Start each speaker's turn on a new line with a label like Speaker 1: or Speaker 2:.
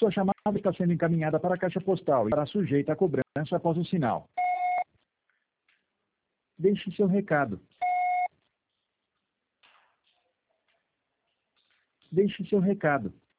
Speaker 1: Sua chamada está sendo encaminhada para a caixa postal e será sujeita a cobrança após o sinal. Deixe seu recado. Deixe seu recado.